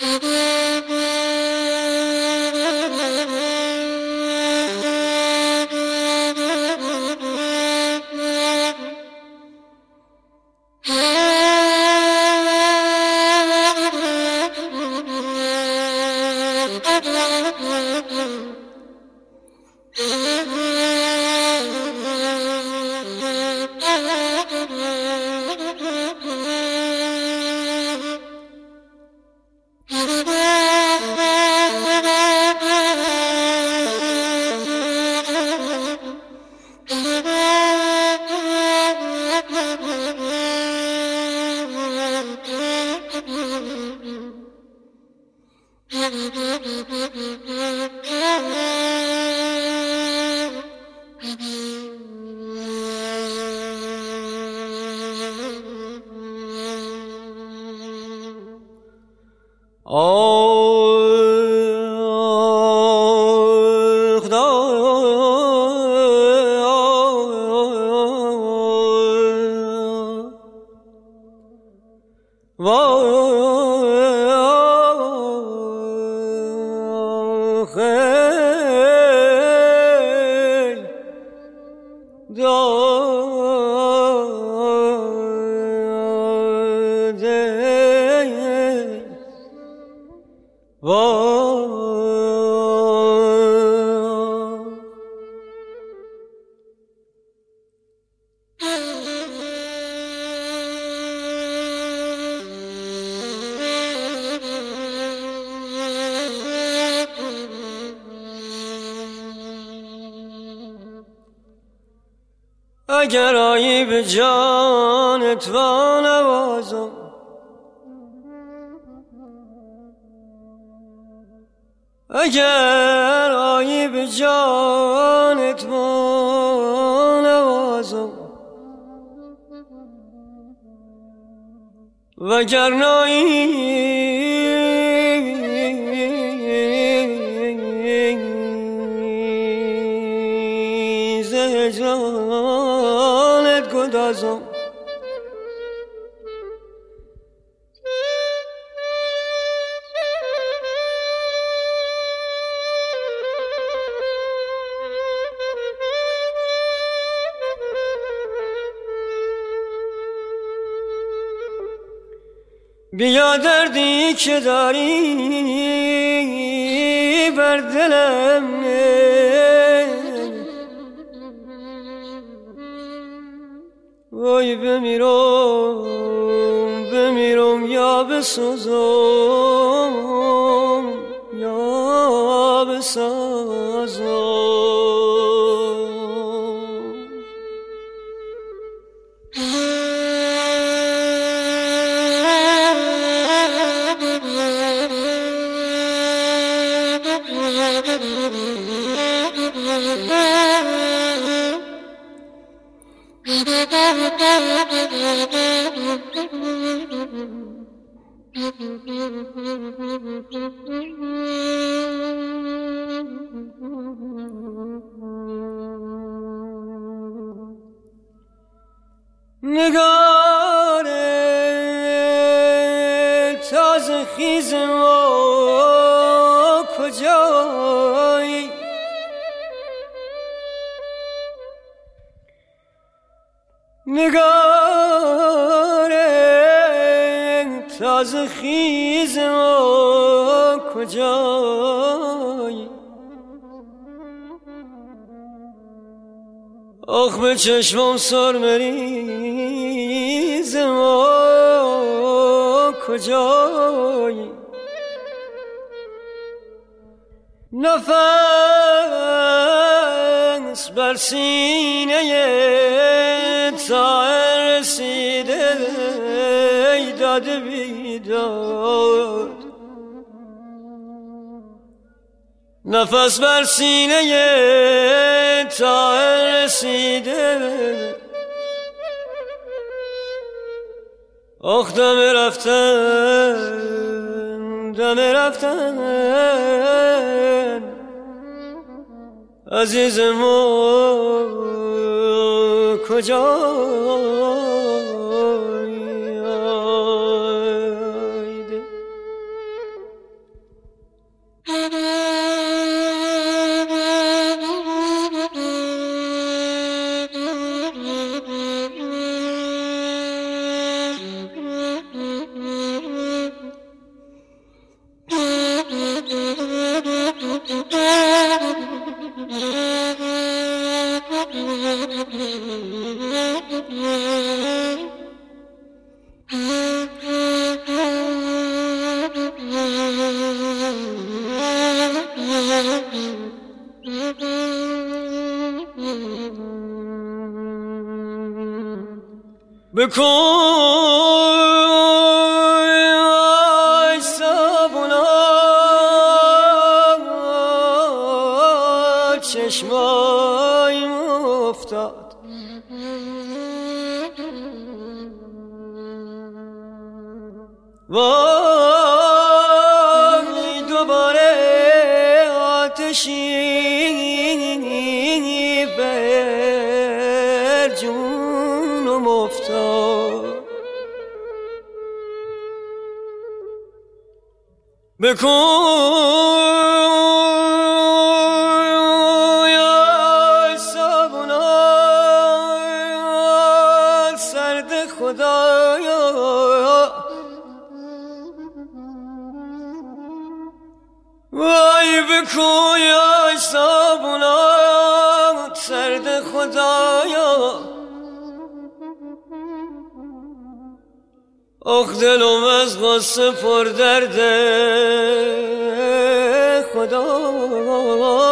اگر آیی به جانت و نوازم، اگر آیی به جانت و نوازم، وگر نایی ز هجرانت گدازم، بیا دردی که داری بر دلم نه، وای بمیرم یا بسوزم یا بسازم. نگار تازه خیز ما کجایی، نگار تازه خیز ما کجایی، آخ به چشمم سر مریض ما کجایی، نفس بر سینه طایر رسیده ای داد بیداد، نفس بر سینه طایر رسیده، آخ دم رفتن عزیز ما کجایی. بکن ای صبونا چشمایم افتاد وای دوباره آتشی بر جونم افتاد بکن یا صبونا سرد خدایا وای بکن یا صبونا سرد خدایا آخ دلم از غصه پر درده خدا